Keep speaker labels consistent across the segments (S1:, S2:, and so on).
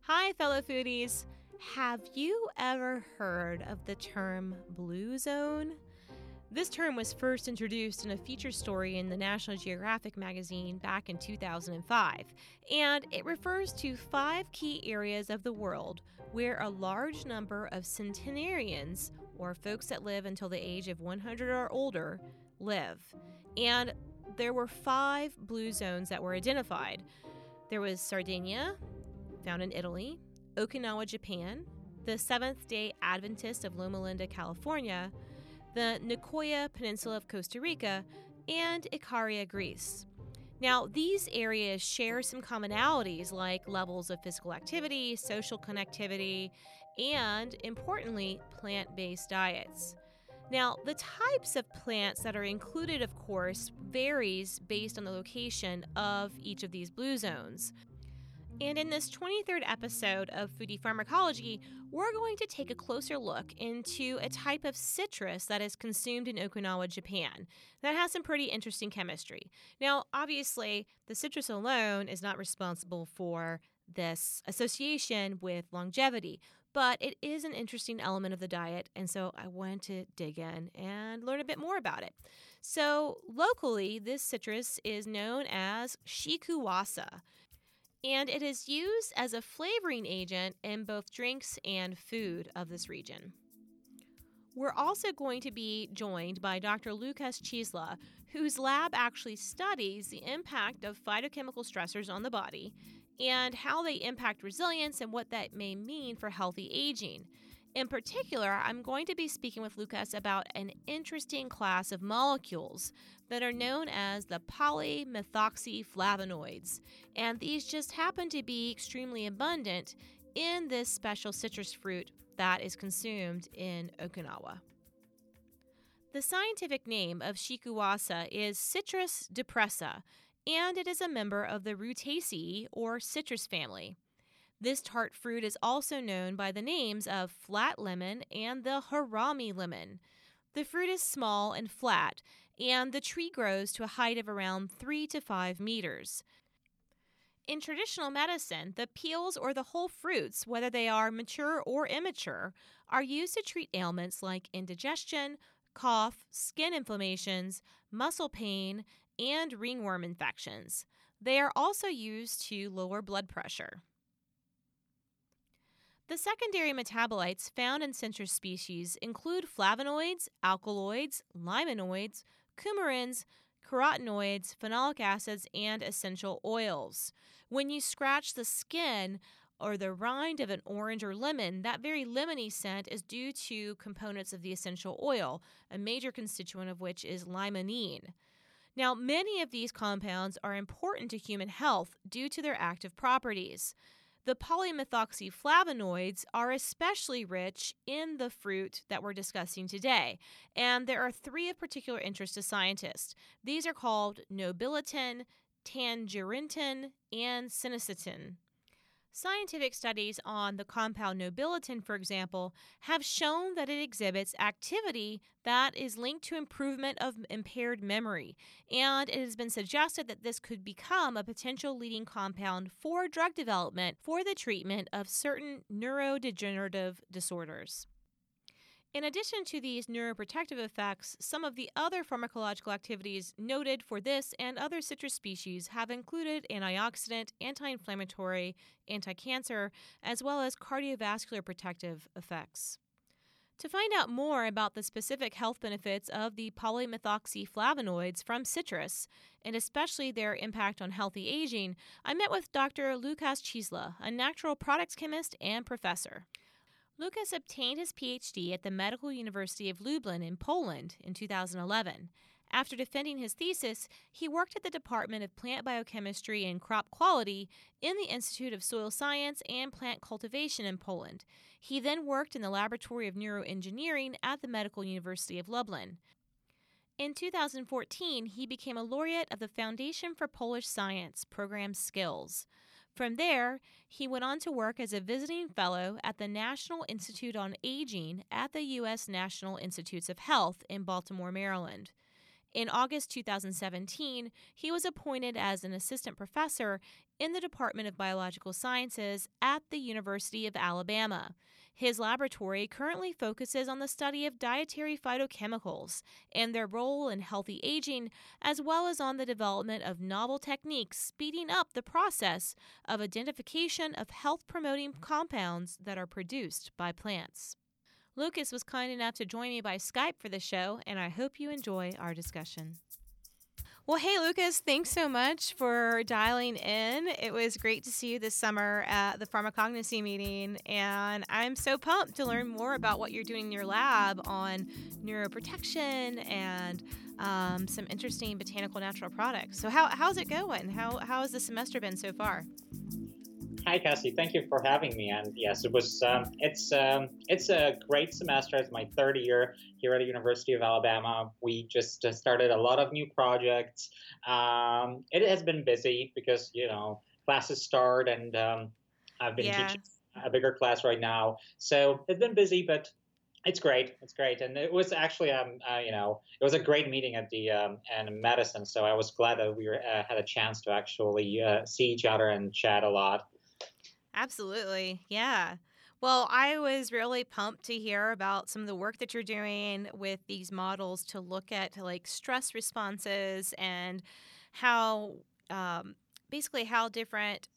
S1: Hi, fellow foodies. Have you ever heard of the term Blue Zone? This term was first introduced in a feature story in the National Geographic magazine back in 2005, and it refers to 5 key areas of the world where a large number of centenarians, or folks that live until the age of 100 or older, live. And there were 5 blue zones that were identified. There was Sardinia, found in Italy, Okinawa, Japan, the Seventh-day Adventist of Loma Linda, California, the Nicoya Peninsula of Costa Rica, and Ikaria, Greece. Now, these areas share some commonalities like levels of physical activity, social connectivity, and, importantly, plant-based diets. Now, the types of plants that are included, of course, varies based on the location of each of these blue zones. And in this 23rd episode of Foodie Pharmacology, we're going to take a closer look into a type of citrus that is consumed in Okinawa, Japan, that has some pretty interesting chemistry. Now, obviously, the citrus alone is not responsible for this association with longevity, but it is an interesting element of the diet, and so I wanted to dig in and learn a bit more about it. So, locally, this citrus is known as shikuwasa, and it is used as a flavoring agent in both drinks and food of this region. We're also going to be joined by Dr. Lukas Chisla, whose lab actually studies the impact of phytochemical stressors on the body and how they impact resilience and what that may mean for healthy aging. In particular, I'm going to be speaking with Lukas about an interesting class of molecules that are known as the polymethoxyflavonoids, and these just happen to be extremely abundant in this special citrus fruit that is consumed in Okinawa. The scientific name of shikuwasa is Citrus depressa, and it is a member of the Rutaceae or citrus family. This tart fruit is also known by the names of flat lemon and the harami lemon. The fruit is small and flat, and the tree grows to a height of around 3 to 5 meters. In traditional medicine, the peels or the whole fruits, whether they are mature or immature, are used to treat ailments like indigestion, cough, skin inflammations, muscle pain, and ringworm infections. They are also used to lower blood pressure. The secondary metabolites found in citrus species include flavonoids, alkaloids, limonoids, coumarins, carotenoids, phenolic acids, and essential oils. When you scratch the skin or the rind of an orange or lemon, that very lemony scent is due to components of the essential oil, a major constituent of which is limonene. Now, many of these compounds are important to human health due to their active properties. The polymethoxyflavonoids are especially rich in the fruit that we're discussing today, and there are 3 of particular interest to scientists. These are called nobiletin, tangerintin, and cynacetin. Scientific studies on the compound nobiletin, for example, have shown that it exhibits activity that is linked to improvement of impaired memory, and it has been suggested that this could become a potential leading compound for drug development for the treatment of certain neurodegenerative disorders. In addition to these neuroprotective effects, some of the other pharmacological activities noted for this and other citrus species have included antioxidant, anti-inflammatory, anti-cancer, as well as cardiovascular protective effects. To find out more about the specific health benefits of the polymethoxyflavonoids from citrus, and especially their impact on healthy aging, I met with Dr. Lukas Chisla, a natural products chemist and professor. Lukas obtained his PhD at the Medical University of Lublin in Poland in 2011. After defending his thesis, he worked at the Department of Plant Biochemistry and Crop Quality in the Institute of Soil Science and Plant Cultivation in Poland. He then worked in the Laboratory of Neuroengineering at the Medical University of Lublin. In 2014, he became a laureate of the Foundation for Polish Science program Skills. From there, he went on to work as a visiting fellow at the National Institute on Aging at the U.S. National Institutes of Health in Baltimore, Maryland. In August 2017, he was appointed as an assistant professor in the Department of Biological Sciences at the University of Alabama. His laboratory currently focuses on the study of dietary phytochemicals and their role in healthy aging, as well as on the development of novel techniques speeding up the process of identification of health-promoting compounds that are produced by plants. Lucas was kind enough to join me by Skype for the show, and I hope you enjoy our discussion. Well, hey, Lucas, thanks so much for dialing in. It was great to see you this summer at the Pharmacognosy meeting, and I'm so pumped to learn more about what you're doing in your lab on neuroprotection and some interesting botanical natural products. So how's it going? How has the semester been so far?
S2: Hi, Cassie. Thank you for having me. And yes, it was. It's a great semester. It's my third year here at the University of Alabama. We just started a lot of new projects. It has been busy because classes start, and I've been teaching a bigger class right now. So it's been busy, but it's great. It's great, and it was actually it was a great meeting at the and medicine. So I was glad that we had a chance to actually see each other and chat a lot.
S1: Absolutely. Yeah. Well, I was really pumped to hear about some of the work that you're doing with these models to look at like stress responses and how basically how different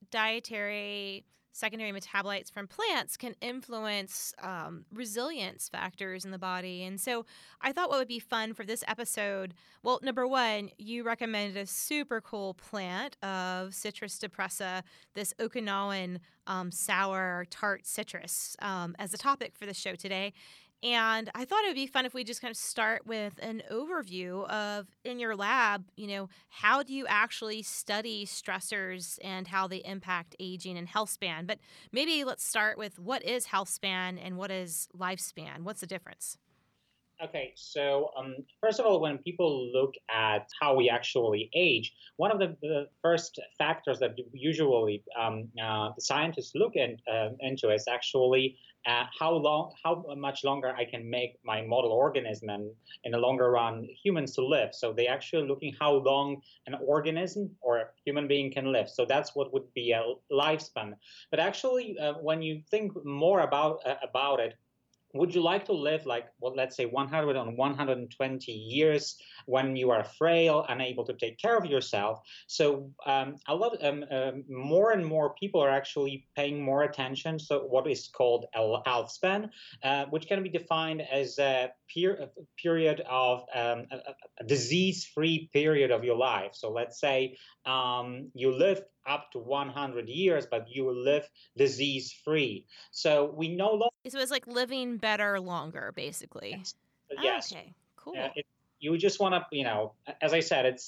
S1: dietary secondary metabolites from plants can influence resilience factors in the body. And so I thought what would be fun for this episode, well, number one, you recommended a super cool plant of Citrus depressa, this Okinawan sour tart citrus as the topic for the show today. And I thought it would be fun if we just kind of start with an overview of, in your lab, how do you actually study stressors and how they impact aging and health span? But maybe let's start with what is health span and what is lifespan? What's the difference?
S2: Okay, so first of all, when people look at how we actually age, one of the first factors that usually the scientists look into is actually how much longer I can make my model organism and in the longer run humans to live. So they actually looking how long an organism or a human being can live. So that's what would be a lifespan. But actually, when you think more about it, would you like to live like, well, let's say 100 or 120 years when you are frail, unable to take care of yourself? So a lot, more and more people are actually paying more attention. So what is called a health span, which can be defined as a period of a disease-free period of your life. So let's say you live up to 100 years, but you will live disease-free. So we no longer.
S1: So it's like living better longer, basically.
S2: Yes.
S1: Okay, cool.
S2: You just want to, as I said, it's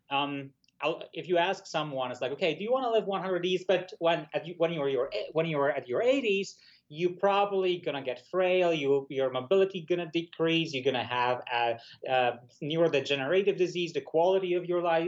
S2: if you ask someone, it's like, okay, do you want to live 100 years? But when you're at your 80s, you're probably gonna get frail. Your mobility gonna decrease. You're gonna have a neurodegenerative disease. The quality of your life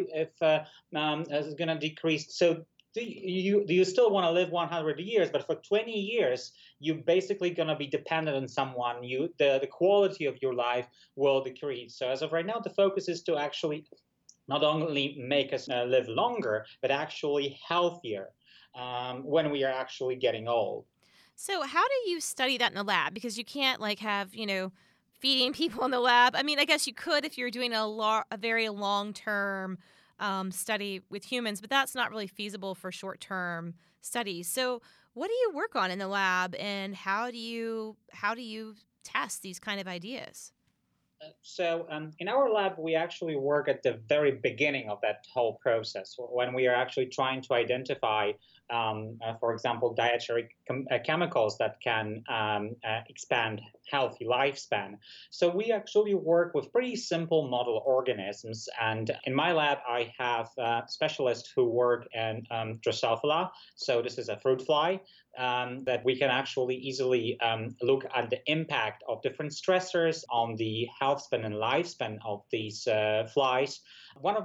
S2: is gonna decrease. So do you still want to live 100 years? But for 20 years, you're basically gonna be dependent on someone. The quality of your life will decrease. So as of right now, the focus is to actually not only make us live longer, but actually healthier when we are actually getting old.
S1: So how do you study that in the lab? Because you can't have, feeding people in the lab. I mean, I guess you could if you're doing a very long-term study with humans, but that's not really feasible for short-term studies. So what do you work on in the lab, and how do you test these kind of ideas?
S2: So in our lab, we actually work at the very beginning of that whole process when we are actually trying to identify, for example, dietary chemicals that can expand healthy lifespan. So we actually work with pretty simple model organisms. And in my lab, I have specialists who work in Drosophila. So this is a fruit fly. That we can actually easily look at the impact of different stressors on the health span and lifespan of these flies. One of my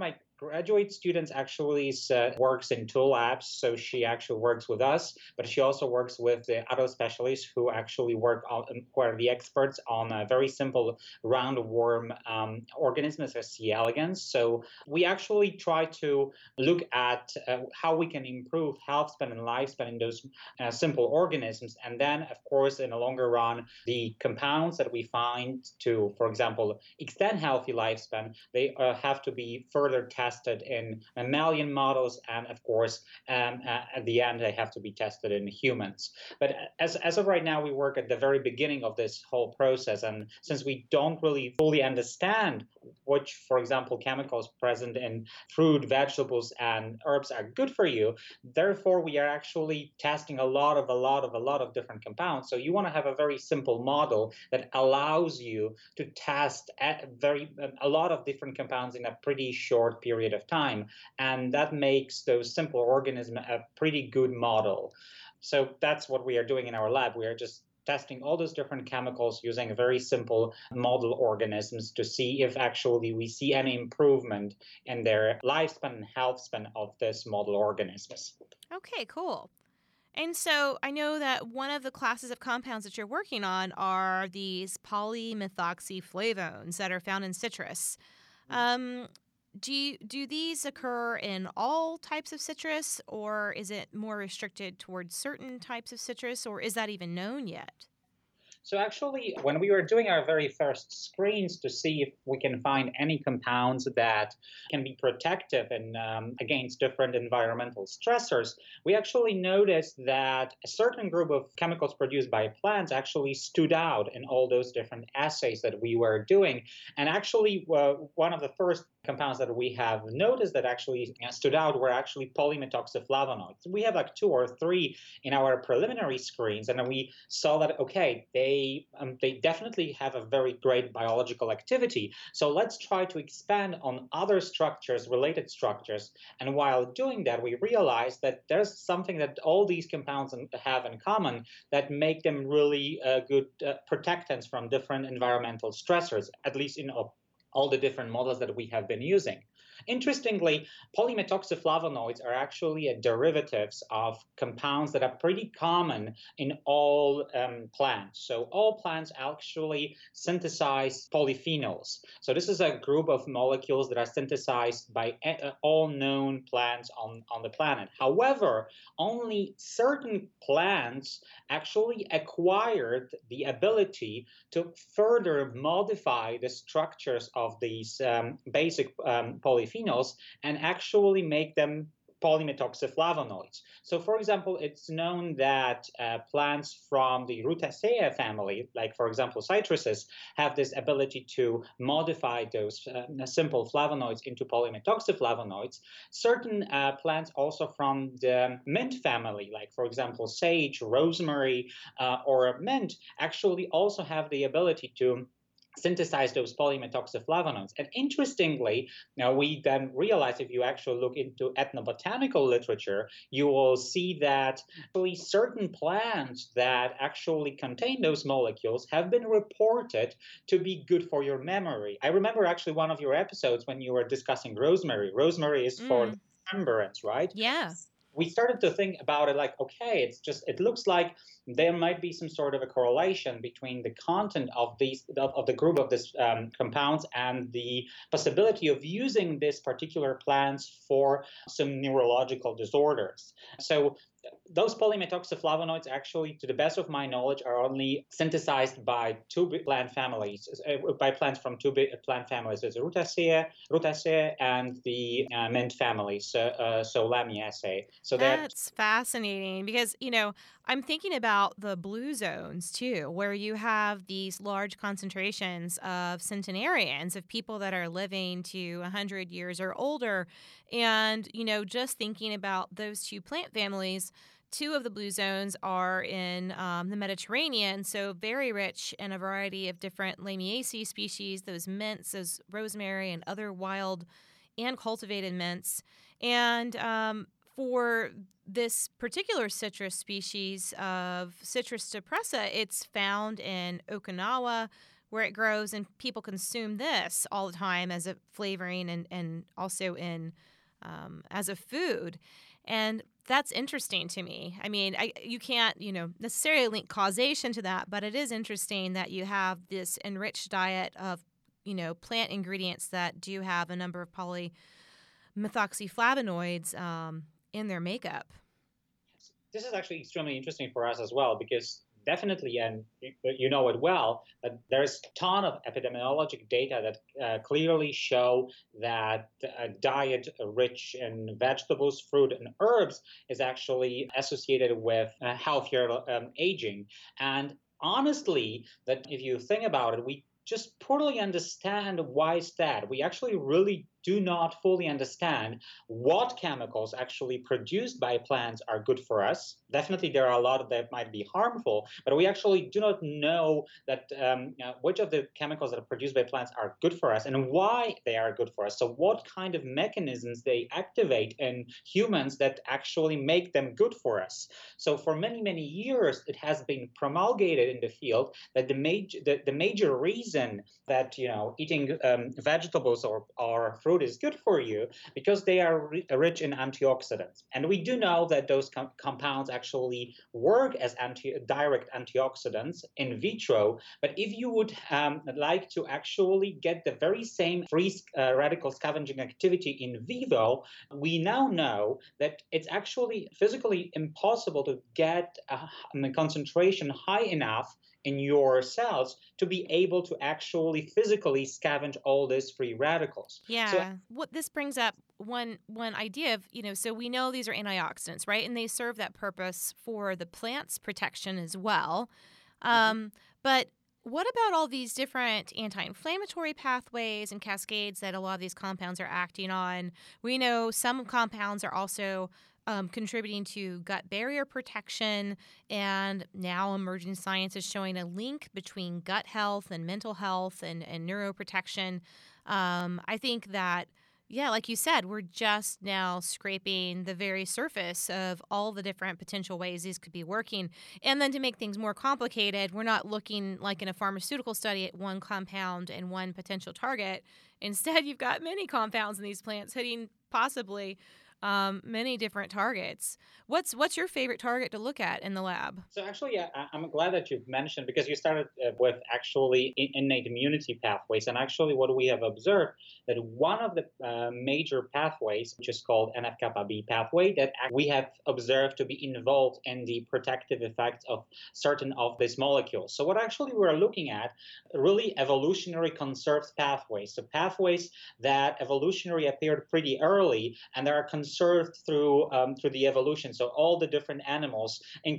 S2: graduate students actually works in two labs. So she actually works with us, but she also works with the other specialists who actually work on, who are the experts on a very simple roundworm organisms as C. elegans. So we actually try to look at how we can improve health span and lifespan in those simple organisms. And then, of course, in the longer run, the compounds that we find to, for example, extend healthy lifespan, they have to be further tested in mammalian models. And of course, at the end, they have to be tested in humans. But as of right now, we work at the very beginning of this whole process. And since we don't really fully understand which, for example, chemicals present in fruit, vegetables, and herbs are good for you, therefore, we are actually testing a lot of different compounds. So you want to have a very simple model that allows you to test a lot of different compounds in a pretty short period of time, and that makes those simple organisms a pretty good model. So that's what we are doing in our lab. We are just testing all those different chemicals using very simple model organisms to see if actually we see any improvement in their lifespan and health span of this model organisms.
S1: Okay, cool. And so I know that one of the classes of compounds that you're working on are these polymethoxyflavones that are found in citrus. Um, do these occur in all types of citrus, or is it more restricted towards certain types of citrus, or is that even known yet?
S2: So actually, when we were doing our very first screens to see if we can find any compounds that can be protective and against different environmental stressors, we actually noticed that a certain group of chemicals produced by plants actually stood out in all those different assays that we were doing. And actually, one of the first compounds that we have noticed that actually stood out were actually polymethoxyflavonoids. We have like two or three in our preliminary screens, and we saw that, okay, they definitely have a very great biological activity. So let's try to expand on other structures, related structures. And while doing that, we realized that there's something that all these compounds have in common that make them really good protectants from different environmental stressors, at least in all the different models that we have been using. Interestingly, polymethoxyflavonoids are actually derivatives of compounds that are pretty common in all plants. So all plants actually synthesize polyphenols. So this is a group of molecules that are synthesized by all known plants on the planet. However, only certain plants actually acquired the ability to further modify the structures of these basic polyphenols and actually make them polymethoxyflavonoids. So, for example, it's known that plants from the Rutaceae family, like, for example, citruses, have this ability to modify those simple flavonoids into polymethoxyflavonoids. Certain plants also from the mint family, like, for example, sage, rosemary, or mint, actually also have the ability to synthesize those polymethoxyflavonoids. And interestingly, now we then realize if you actually look into ethnobotanical literature, you will see that actually certain plants that actually contain those molecules have been reported to be good for your memory. I remember actually one of your episodes when you were discussing rosemary. Rosemary is for remembrance, right?
S1: Yeah.
S2: We started to think about it like, okay, it looks like there might be some sort of a correlation between the content of the group of these compounds and the possibility of using these particular plants for some neurological disorders. So those polymethoxyflavonoids, actually, to the best of my knowledge, are only synthesized by two plant families, by plants from two plant families. There's Rutaceae, and the mint family, Solanaceae. So
S1: that's fascinating because, I'm thinking about the blue zones too, where you have these large concentrations of centenarians, of people that are living to 100 years or older. And, just thinking about those two plant families, two of the blue zones are in the Mediterranean, so very rich in a variety of different Lamiaceae species, those mints, those rosemary and other wild and cultivated mints. And for this particular citrus species of Citrus depressa, it's found in Okinawa, where it grows and people consume this all the time as a flavoring and also in as a food. And that's interesting to me. I mean, you can't, necessarily link causation to that, but it is interesting that you have this enriched diet of, plant ingredients that do have a number of polymethoxyflavonoids in their makeup.
S2: This is actually extremely interesting for us as well, because definitely, and you know it well, that there's a ton of epidemiologic data that clearly show that a diet rich in vegetables, fruit, and herbs is actually associated with healthier aging. And honestly, that if you think about it, we just poorly understand why is that. We actually really do not fully understand what chemicals actually produced by plants are good for us. Definitely, there are a lot that might be harmful, but we actually do not know that which of the chemicals that are produced by plants are good for us and why they are good for us. So, what kind of mechanisms they activate in humans that actually make them good for us. So, for many, many years, it has been promulgated in the field that the major reason that eating vegetables or fruit is good for you because they are rich in antioxidants. And we do know that those compounds actually work as direct antioxidants in vitro. But if you would like to actually get the very same free radical scavenging activity in vivo, we now know that it's actually physically impossible to get a concentration high enough in your cells to be able to actually physically scavenge all these free radicals.
S1: Yeah. So, what this brings up one idea of, so we know these are antioxidants, right? And they serve that purpose for the plant's protection as well. But what about all these different anti-inflammatory pathways and cascades that a lot of these compounds are acting on? We know some compounds are also contributing to gut barrier protection, and now emerging science is showing a link between gut health and mental health and neuroprotection. I think that, like you said, we're just now scraping the very surface of all the different potential ways these could be working. And then to make things more complicated, we're not looking like in a pharmaceutical study at one compound and one potential target. Instead, you've got many compounds in these plants hitting possibly many different targets. What's your favorite target to look at in the lab?
S2: So actually, I'm glad that you've mentioned, because you started with actually innate immunity pathways. And actually what we have observed that one of the major pathways, which is called NF-kappa B pathway, that we have observed to be involved in the protective effects of certain of these molecules. So what actually we're looking at, really evolutionary conserved pathways. So pathways that evolutionary appeared pretty early and they are conserved through the evolution. So all the different animals,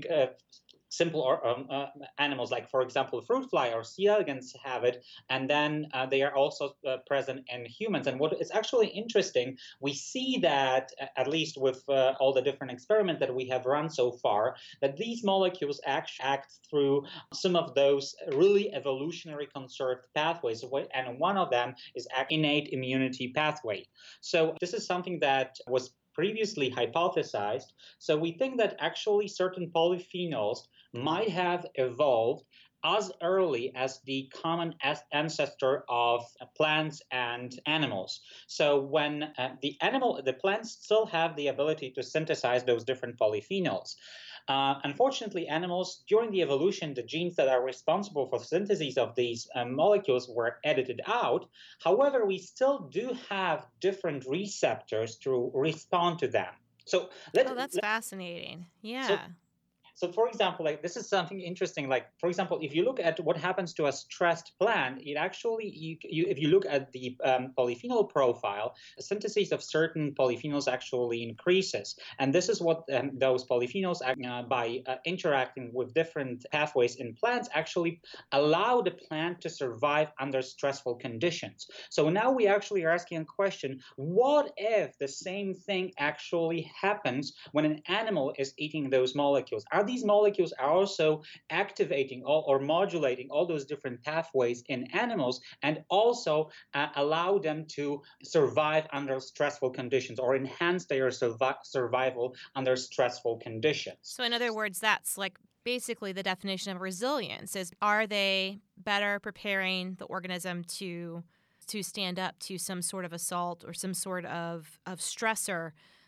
S2: simple animals like, for example, fruit fly or C. elegans have it, and then they are also present in humans. And what is actually interesting, we see that, at least with all the different experiments that we have run so far, that these molecules act through some of those really evolutionary conserved pathways, and one of them is innate immunity pathway. So this is something that was previously hypothesized. So we think that actually certain polyphenols might have evolved as early as the common ancestor of plants and animals. So when the plants still have the ability to synthesize those different polyphenols. Unfortunately, animals, during the evolution, the genes that are responsible for the synthesis of these molecules were edited out. However, we still do have different receptors to respond to them. So
S1: that's fascinating. Yeah.
S2: So, for example, like this is something interesting. Like, for example, if you look at what happens to a stressed plant, it actually, if you look at the polyphenol profile, the synthesis of certain polyphenols actually increases. And this is what those polyphenols, by interacting with different pathways in plants, actually allow the plant to survive under stressful conditions. So now we actually are asking a question, what if the same thing actually happens when an animal is eating those molecules? Are these molecules also activating or modulating all those different pathways in animals and also allow them to survive under stressful conditions or enhance their survival under stressful conditions?
S1: So in other words, that's like basically the definition of resilience is, are they better preparing the organism to stand up to some sort of assault or some sort of stressor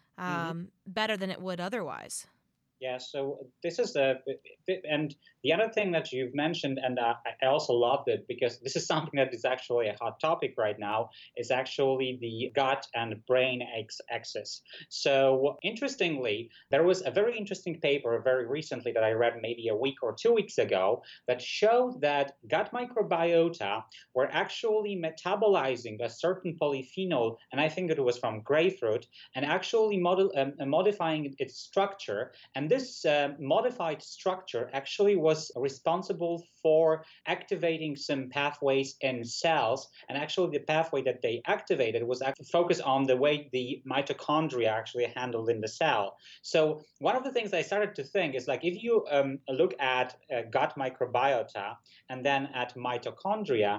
S1: better than it would otherwise?
S2: Yeah, so this is and the other thing that you've mentioned, and I also loved it because this is something that is actually a hot topic right now, is actually the gut and brain axis. So interestingly, there was a very interesting paper very recently that I read maybe a week or 2 weeks ago that showed that gut microbiota were actually metabolizing a certain polyphenol, and I think it was from grapefruit, and actually modifying its structure. And this modified structure actually was responsible for activating some pathways in cells. And actually, the pathway that they activated was actually focused on the way the mitochondria actually handled in the cell. So one of the things I started to think is like, if you look at gut microbiota and then at mitochondria,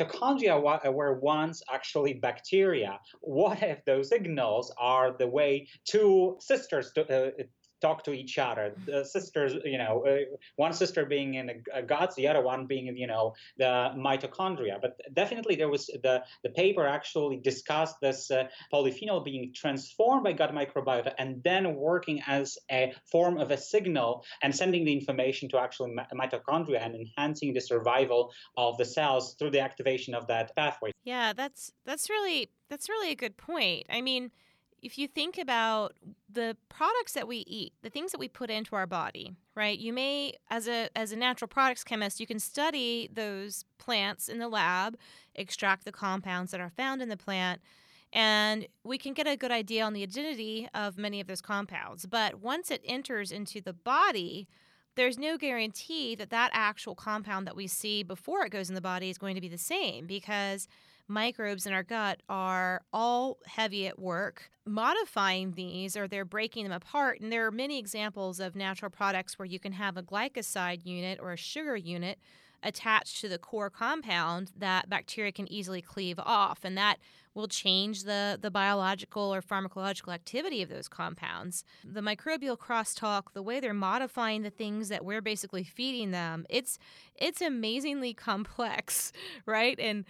S2: were once actually bacteria. What if those signals are the way two sisters talk to each other? The sisters, one sister being in a guts, the other one being in, the mitochondria. But definitely there was the paper actually discussed this polyphenol being transformed by gut microbiota and then working as a form of a signal and sending the information to actual mitochondria and enhancing the survival of the cells through the activation of that pathway.
S1: Yeah, that's really a good point. I mean, if you think about the products that we eat, the things that we put into our body, right? You may, as a natural products chemist, you can study those plants in the lab, extract the compounds that are found in the plant, and we can get a good idea on the identity of many of those compounds. But once it enters into the body, there's no guarantee that that actual compound that we see before it goes in the body is going to be the same, because microbes in our gut are all heavy at work modifying these, or they're breaking them apart. And there are many examples of natural products where you can have a glycoside unit or a sugar unit attached to the core compound that bacteria can easily cleave off, and that will change the biological or pharmacological activity of those compounds. The microbial crosstalk, the way they're modifying the things that we're basically feeding them, it's amazingly complex, right? And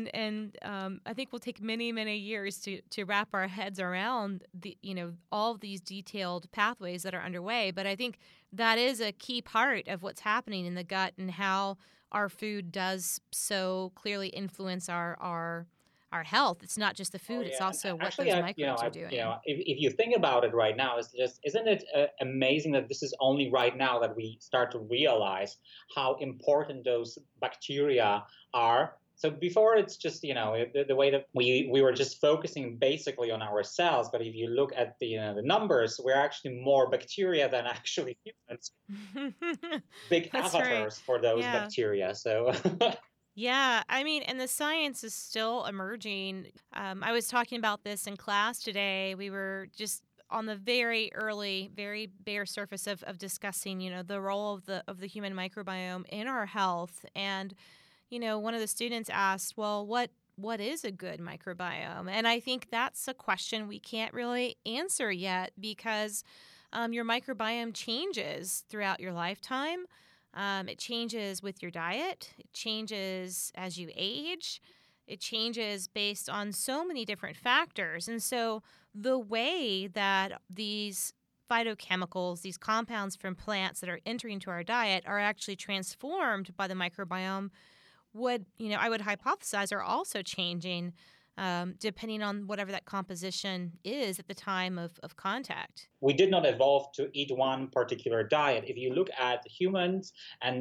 S1: I think we'll take many years to wrap our heads around all of these detailed pathways that are underway. But I think that is a key part of what's happening in the gut and how our food does so clearly influence our health. It's not just the food; it's also what
S2: actually,
S1: those microbes are doing.
S2: If you think about it right now, isn't it amazing that this is only right now that we start to realize how important those bacteria are? So before, it's just the way that we were just focusing basically on our cells. But if you look at the numbers, we're actually more bacteria than actually humans. Big
S1: That's
S2: avatars
S1: right.
S2: for those
S1: Yeah.
S2: bacteria. So.
S1: Yeah, I mean, and the science is still emerging. I was talking about this in class today. We were just on the very early, very bare surface of discussing, the role of the human microbiome in our health. And, one of the students asked, well, what is a good microbiome? And I think that's a question we can't really answer yet, because your microbiome changes throughout your lifetime. It changes with your diet. It changes as you age. It changes based on so many different factors. And so the way that these phytochemicals, these compounds from plants that are entering into our diet, are actually transformed by the microbiome I would hypothesize are also changing depending on whatever that composition is at the time of contact.
S2: We did not evolve to eat one particular diet. If you look at humans, and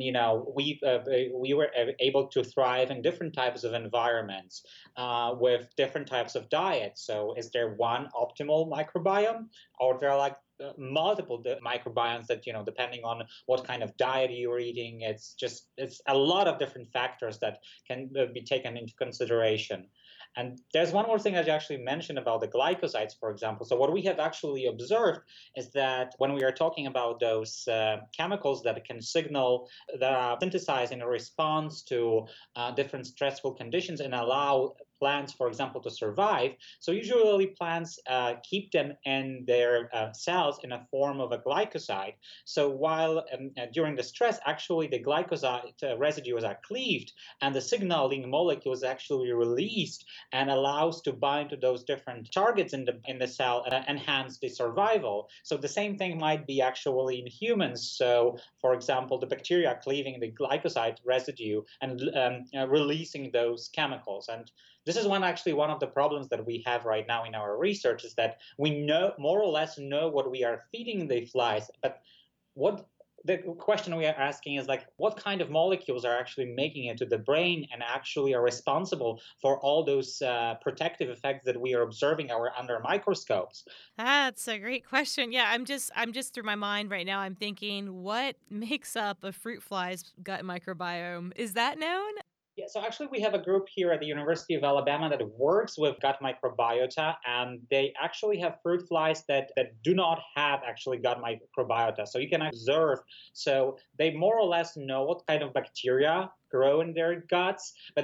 S2: we were able to thrive in different types of environments with different types of diets. So, is there one optimal microbiome, or there are like multiple microbiomes that depending on what kind of diet you're eating? It's a lot of different factors that can be taken into consideration. And there's one more thing that you actually mentioned about the glycosides, for example. So what we have actually observed is that when we are talking about those chemicals that can signal, that are synthesized in response to different stressful conditions and allow plants, for example, to survive. So usually plants keep them in their cells in a form of a glycoside. So while during the stress, actually the glycoside residues are cleaved and the signaling molecules actually released and allows to bind to those different targets in the cell and enhance the survival. So the same thing might be actually in humans. So for example, the bacteria cleaving the glycoside residue and releasing those chemicals. And this is one of the problems that we have right now in our research is that we know more or less know what we are feeding the flies, but what the question we are asking is like what kind of molecules are actually making it to the brain and actually are responsible for all those protective effects that we are observing under microscopes.
S1: That's a great question. Yeah, I'm just through my mind right now. I'm thinking, what makes up a fruit fly's gut microbiome? Is that known?
S2: Yeah, so actually, we have a group here at the University of Alabama that works with gut microbiota, and they actually have fruit flies that do not have actually gut microbiota. So you can observe, so they more or less know what kind of bacteria grow in their guts, but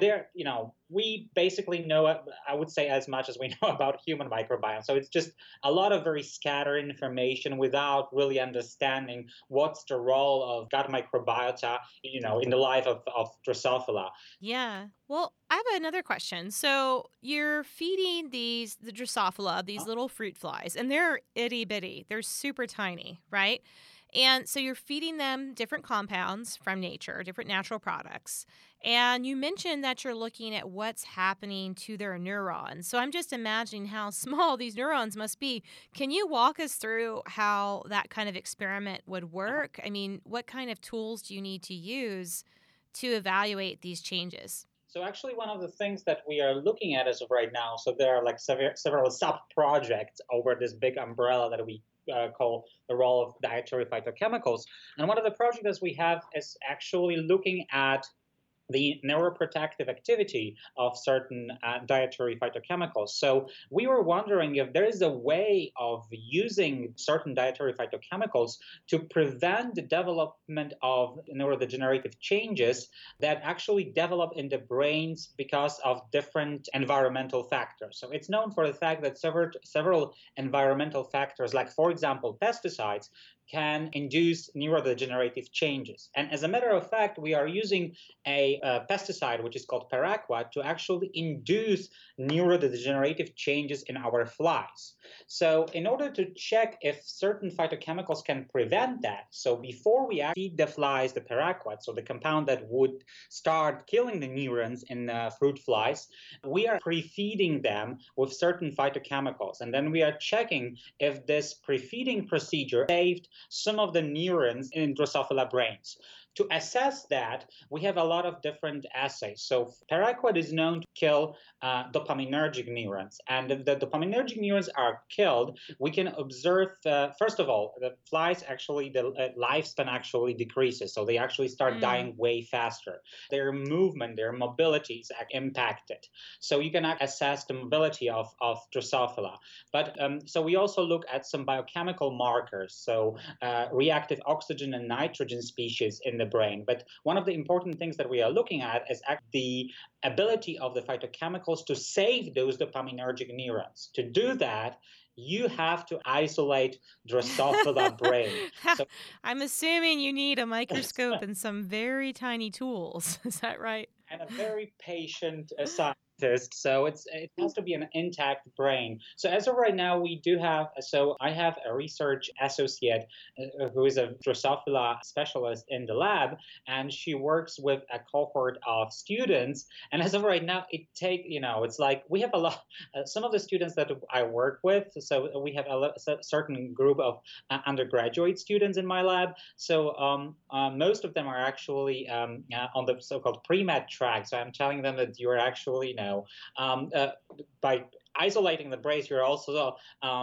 S2: we basically know, I would say, as much as we know about human microbiome. So it's just a lot of very scattered information without really understanding what's the role of gut microbiota, in the life of Drosophila.
S1: Yeah. Well, I have another question. So you're feeding the Drosophila, these little fruit flies, and they're itty bitty. They're super tiny, right? And so you're feeding them different compounds from nature, different natural products. And you mentioned that you're looking at what's happening to their neurons. So I'm just imagining how small these neurons must be. Can you walk us through how that kind of experiment would work? I mean, what kind of tools do you need to use to evaluate these changes?
S2: So actually, one of the things that we are looking at as of right now, so there are like several sub projects over this big umbrella that we call the role of dietary phytochemicals. And one of the projects we have is actually looking at the neuroprotective activity of certain dietary phytochemicals. So we were wondering if there is a way of using certain dietary phytochemicals to prevent the development of neurodegenerative changes that actually develop in the brains because of different environmental factors. So it's known for the fact that several environmental factors, like for example pesticides, can induce neurodegenerative changes. And as a matter of fact, we are using a pesticide, which is called paraquat, to actually induce neurodegenerative changes in our flies. So in order to check if certain phytochemicals can prevent that, so before we feed the flies the paraquat, so the compound that would start killing the neurons in fruit flies, we are pre-feeding them with certain phytochemicals. And then we are checking if this pre-feeding procedure saved some of the neurons in Drosophila brains. To assess that, we have a lot of different assays. So paraquat is known to kill dopaminergic neurons. And if the dopaminergic neurons are killed, we can observe, first of all, the flies actually, the lifespan actually decreases. So they actually start dying way faster. Their movement, their mobility is impacted. So you can assess the mobility of Drosophila. But so we also look at some biochemical markers. So reactive oxygen and nitrogen species in the brain. But one of the important things that we are looking at is the ability of the phytochemicals to save those dopaminergic neurons. To do that, you have to isolate Drosophila brain.
S1: So, I'm assuming you need a microscope and some very tiny tools. Is that right?
S2: And a very patient scientist. So it has to be an intact brain. So as of right now, I have a research associate who is a Drosophila specialist in the lab, and she works with a cohort of students. And as of right now, it's like we have a lot, some of the students that I work with. So we have a certain group of undergraduate students in my lab. So most of them are actually on the so-called pre-med track. So I'm telling them that you're actually, by isolating the brace, you're also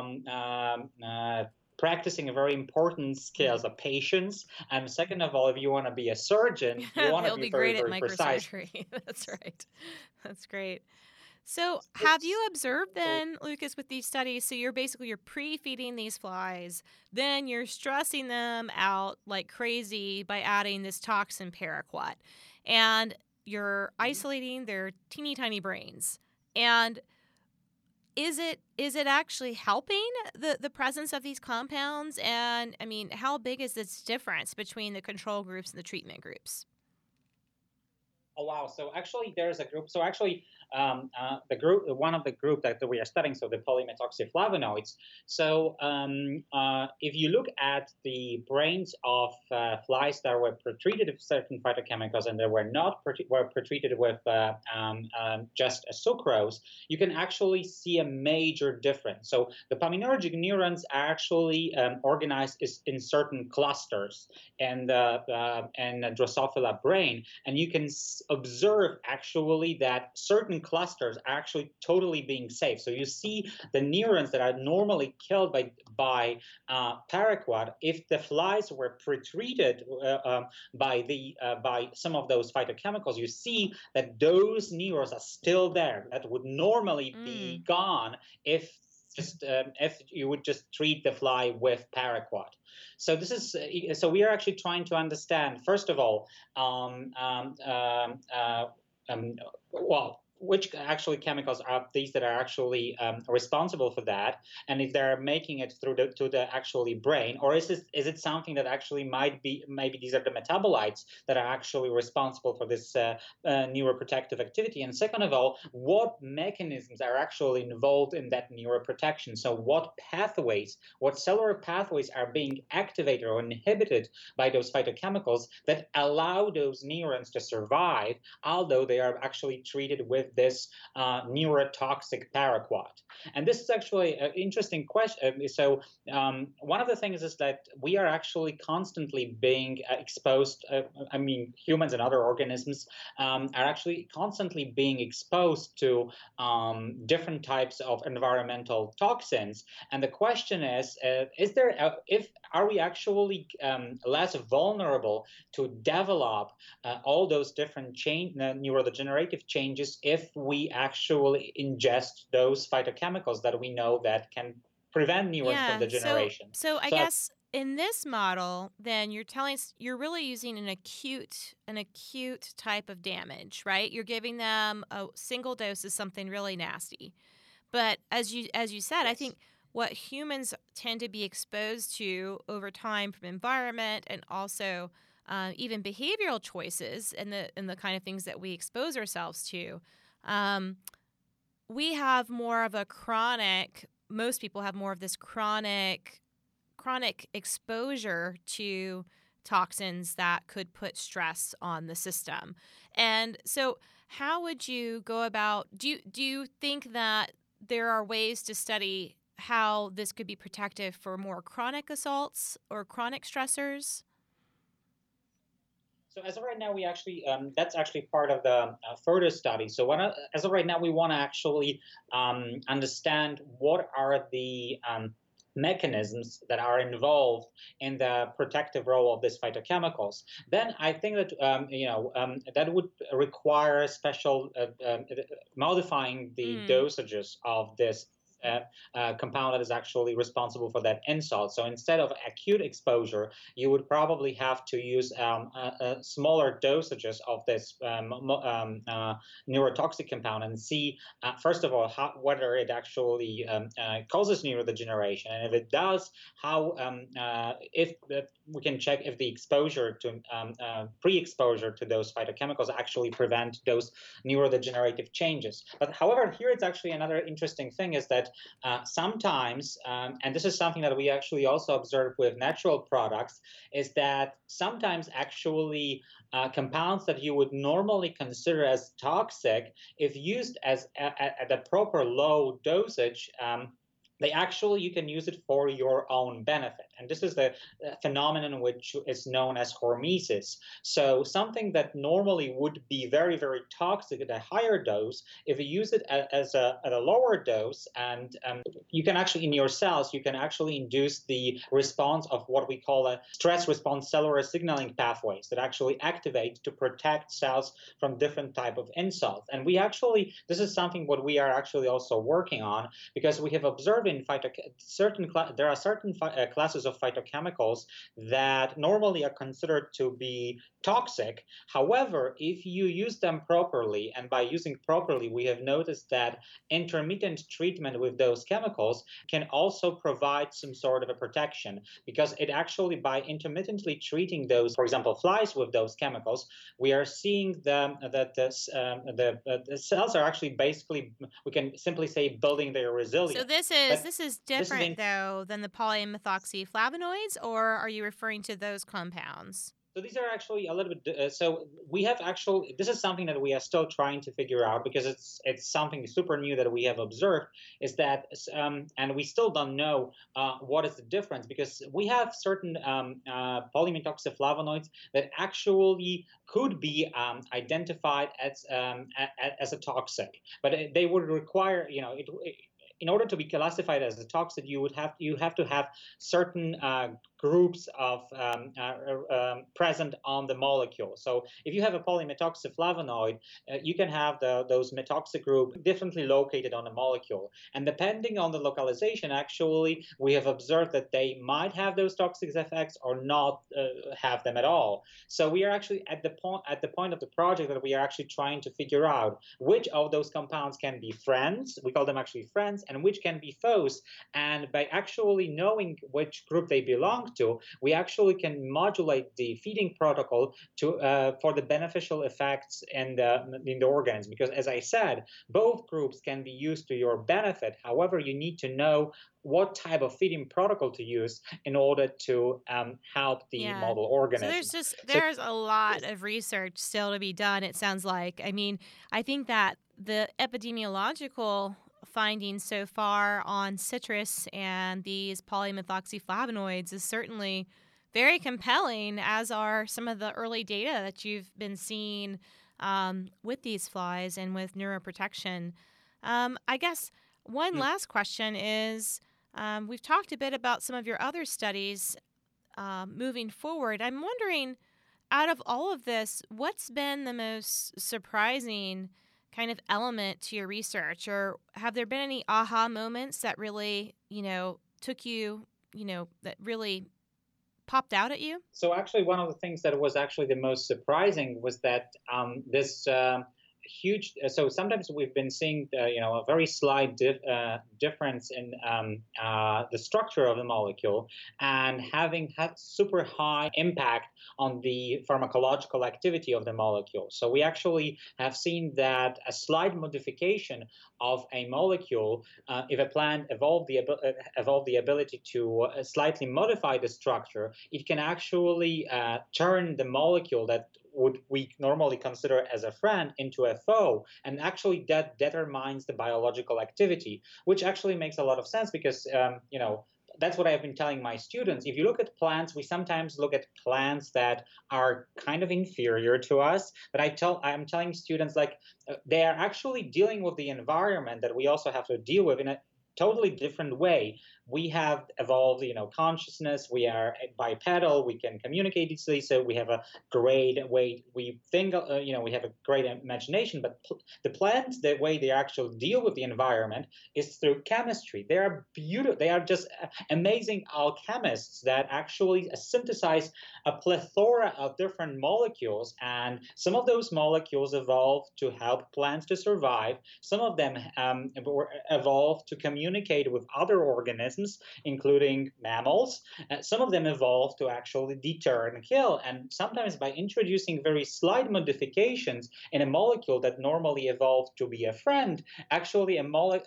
S2: practicing a very important skills of patience. And second of all, if you want to be a surgeon, you want to be very,
S1: great
S2: very
S1: at
S2: precise.
S1: microsurgery. That's right. That's great. So have you observed then, Lucas, with these studies, so you're pre-feeding these flies, then you're stressing them out like crazy by adding this toxin paraquat, and you're isolating their teeny tiny brains. And is it actually helping the presence of these compounds? And I mean, how big is this difference between the control groups and the treatment groups?
S2: Oh wow! So actually, there's a group. So actually, the group, one of the group that we are studying, so the polymethoxyflavonoids. So if you look at the brains of flies that were pretreated with certain phytochemicals and that were not were pretreated with just a sucrose, you can actually see a major difference. So the paminergic neurons are actually organized in certain clusters, and Drosophila brain, and you can observe actually that certain clusters are actually totally being safe. So you see the neurons that are normally killed by paraquat. If the flies were pretreated by some of those phytochemicals, you see that those neurons are still there. That would normally be gone if you would just treat the fly with paraquat. So this is so we are actually trying to understand, first of all, um, well, which actually chemicals are these that are actually responsible for that, and if they're making it through to the actually brain, or is it something that actually might be, maybe these are the metabolites that are actually responsible for this neuroprotective activity? And second of all, what mechanisms are actually involved in that neuroprotection? So what pathways, what cellular pathways are being activated or inhibited by those phytochemicals that allow those neurons to survive, although they are actually treated with this neurotoxic paraquat? And this is actually an interesting question. So one of the things is that we are actually constantly being exposed. I mean, humans and other organisms are actually constantly being exposed to different types of environmental toxins. And the question is there if are we actually less vulnerable to develop all those different neurodegenerative changes if we actually ingest those phytochemicals that we know that can prevent neurons from
S1: Yeah.
S2: degeneration?
S1: So I
S2: So
S1: guess in this model, then you're telling us you're really using an acute type of damage, right? You're giving them a single dose of something really nasty. But as you said, I
S2: yes.
S1: think what humans tend to be exposed to over time from environment and also even behavioral choices and the kind of things that we expose ourselves to, um, we have more of a chronic. Most people have more of this chronic exposure to toxins that could put stress on the system. And so how would you go about do you think that there are ways to study how this could be protective for more chronic assaults or chronic stressors?
S2: So as of right now, we actually that's actually part of the further study. So as of right now, we want to actually understand what are the mechanisms that are involved in the protective role of these phytochemicals. Then I think that that would require special modifying the
S1: Mm.
S2: dosages of this compound that is actually responsible for that insult. So instead of acute exposure, you would probably have to use smaller dosages of this neurotoxic compound and see, first of all, whether it actually causes neurodegeneration. And if it does, how, if we can check if the exposure to pre-exposure to those phytochemicals actually prevent those neurodegenerative changes. But however, here it's actually another interesting thing is that sometimes, and this is something that we actually also observe with natural products, is that sometimes actually compounds that you would normally consider as toxic, if used at a proper low dosage, they actually you can use it for your own benefit. And this is the phenomenon which is known as hormesis. So something that normally would be very, very toxic at a higher dose, if you use it at a lower dose, and you can actually, in your cells, you can actually induce the response of what we call a stress response cellular signaling pathways that actually activate to protect cells from different type of insults. And we actually, this is something what we are actually also working on, because we have observed in there are certain classes classes of phytochemicals that normally are considered to be toxic. However, if you use them properly, and by using properly, we have noticed that intermittent treatment with those chemicals can also provide some sort of a protection, because it actually, by intermittently treating those, for example, flies with those chemicals, we are seeing that the cells are actually basically, we can simply say, building their
S1: So
S2: resilience. But
S1: this is
S2: this is
S1: different
S2: in
S1: though than the polymethoxyflavonoids, or are you referring to those compounds?
S2: So these are actually a little bit. So we have actually. This is something that we are still trying to figure out, because it's something super new that we have observed. Is that and we still don't know what is the difference, because we have certain polymethoxyflavonoids that actually could be identified as a toxic, but they would require, in order to be classified as a toxic, you have to have certain groups of present on the molecule. So if you have a polymethoxyflavonoid, you can have those methoxy group differently located on the molecule. And depending on the localization, actually, we have observed that they might have those toxic effects or not have them at all. So we are actually at the point of the project that we are actually trying to figure out which of those compounds can be friends. We call them actually friends, and which can be foes. And by actually knowing which group they belong to, we actually can modulate the feeding protocol to for the beneficial effects in the organism. Because, as I said, both groups can be used to your benefit. However, you need to know what type of feeding protocol to use in order to help the
S1: Yeah.
S2: model
S1: So
S2: organism. So
S1: there's a lot of research still to be done, it sounds like. I mean, I think that the epidemiological findings so far on citrus and these polymethoxyflavonoids is certainly very compelling, as are some of the early data that you've been seeing with these flies and with neuroprotection. I guess one
S2: mm,
S1: last question is, we've talked a bit about some of your other studies moving forward. I'm wondering, out of all of this, what's been the most surprising kind of element to your research? Or have there been any aha moments that really, took you, that really popped out at you?
S2: so actually, one of the things that was actually the most surprising was that this huge. So sometimes we've been seeing, a very slight difference in the structure of the molecule, and having had super high impact on the pharmacological activity of the molecule. So we actually have seen that a slight modification of a molecule, if a plant evolved the ability to slightly modify the structure, it can actually turn the molecule that would we normally consider as a friend into a foe, and actually that determines the biological activity, which actually makes a lot of sense, because that's what I've been telling my students. If you look at plants, we sometimes look at plants that are kind of inferior to us. But I'm telling students, like, they are actually dealing with the environment that we also have to deal with in a totally different way. We have evolved, consciousness. We are bipedal. We can communicate easily. So we have a great way. We think, we have a great imagination. But the plants, the way they actually deal with the environment is through chemistry. They are beautiful. They are just amazing alchemists that actually synthesize a plethora of different molecules, and some of those molecules evolved to help plants to survive. Some of them evolved to communicate with other organisms, including mammals. Some of them evolved to actually deter and kill. And sometimes by introducing very slight modifications in a molecule that normally evolved to be a friend, actually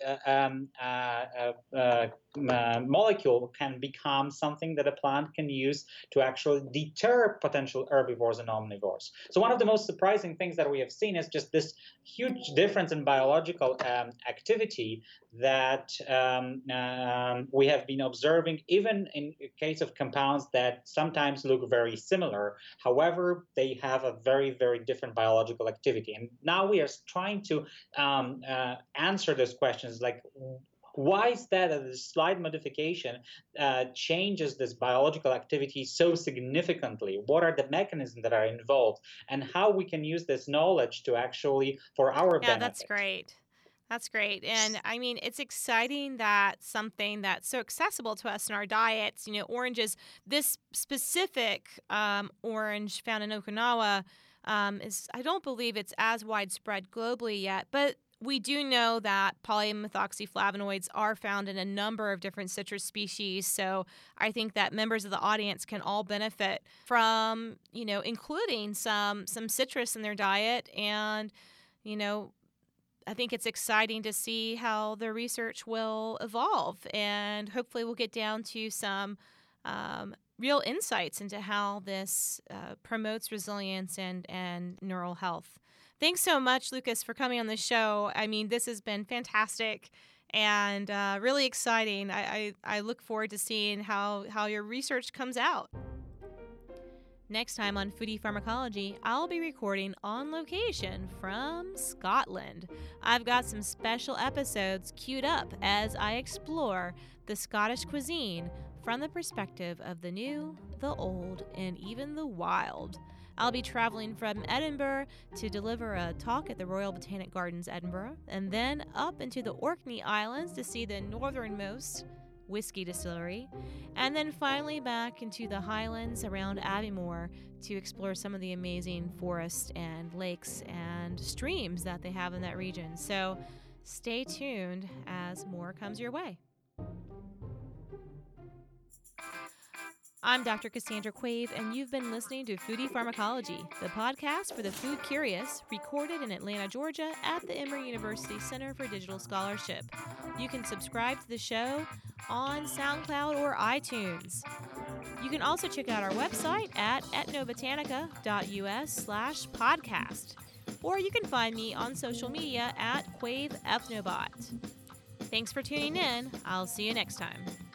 S2: molecule can become something that a plant can use to actually deter potential herbivores and omnivores. So one of the most surprising things that we have seen is just this huge difference in biological activity that we have been observing, even in case of compounds that sometimes look very similar. However, they have a very, very different biological activity. And now we are trying to answer those questions, like, why is that a slight modification changes this biological activity so significantly? What are the mechanisms that are involved, and how we can use this knowledge to actually for our
S1: Yeah, that's
S2: benefit?
S1: great. That's great. And I mean, it's exciting that something that's so accessible to us in our diets, oranges, this specific orange found in Okinawa, I don't believe it's as widespread globally yet, but we do know that polymethoxyflavonoids are found in a number of different citrus species. So I think that members of the audience can all benefit from, including some citrus in their diet. And, I think it's exciting to see how the research will evolve, and hopefully we'll get down to some real insights into how this promotes resilience and neural health. Thanks so much, Lucas, for coming on the show. I mean, this has been fantastic and really exciting. I look forward to seeing how your research comes out. Next time on Foodie Pharmacology, I'll be recording on location from Scotland. I've got some special episodes queued up as I explore the Scottish cuisine from the perspective of the new, the old, and even the wild. I'll be traveling from Edinburgh to deliver a talk at the Royal Botanic Gardens, Edinburgh, and then up into the Orkney Islands to see the northernmost whiskey distillery, and then finally back into the highlands around Aviemore to explore some of the amazing forests and lakes and streams that they have in that region. So stay tuned as more comes your way. I'm Dr. Cassandra Quave, and you've been listening to Foodie Pharmacology, the podcast for the food curious, recorded in Atlanta, Georgia at the Emory University Center for Digital Scholarship. You can subscribe to the show on SoundCloud or iTunes. You can also check out our website at etnobotanica.us/podcast, or you can find me on social media at QuaveEthnobot. Thanks for tuning in. I'll see you next time.